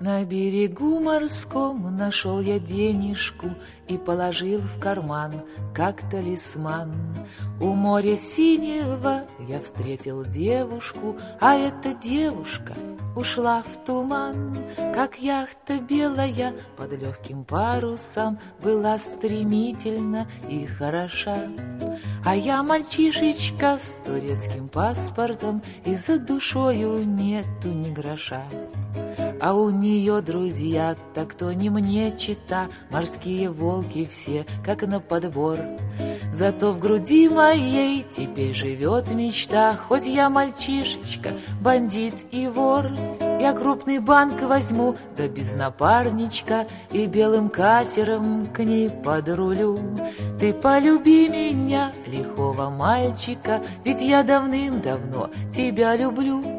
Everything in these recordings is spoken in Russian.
На берегу морском нашел я денежку и положил в карман, как талисман. У моря синего я встретил девушку, а эта девушка ушла в туман. Как яхта белая под легким парусом была стремительна и хороша. А я мальчишечка с турецким паспортом, и за душою нету ни гроша. А у нее друзья, так кто не мне чита, морские волки все, как на подбор. Зато в груди моей теперь живет мечта, хоть я мальчишечка, бандит и вор. Я крупный банк возьму, да без напарничка, и белым катером к ней подрулю. Ты полюби меня, лихого мальчика, ведь я давным-давно тебя люблю.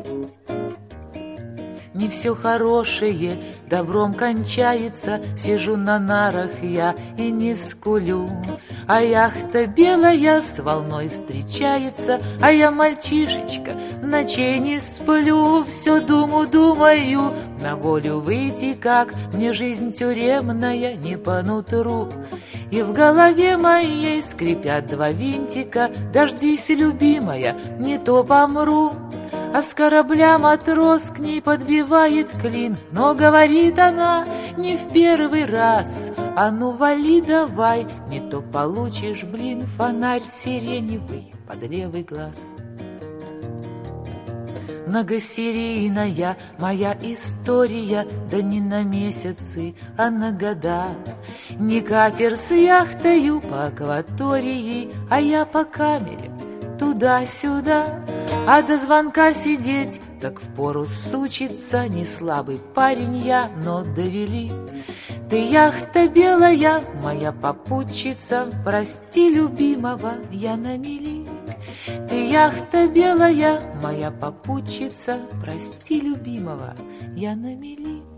Не все хорошее добром кончается, сижу на нарах я и не скулю. А яхта белая с волной встречается, а я мальчишечка, ночей не сплю. Все думаю, на волю выйти как, мне жизнь тюремная не по нутру. И в голове моей скрипят два винтика, дождись, любимая, не то помру. А с корабля матрос к ней подбивает клин, но говорит она не в первый раз: а ну вали давай, не то получишь, блин, фонарь сиреневый под левый глаз. Многосерийная моя история, да не на месяцы, а на года. Не катер с яхтою по акватории, а я по камере туда-сюда. А до звонка сидеть, так впору сучиться, не слабый парень я, но довели. Ты яхта белая, моя попутчица, прости любимого, я на мели. Ты яхта белая, моя попутчица, прости любимого, я на мели.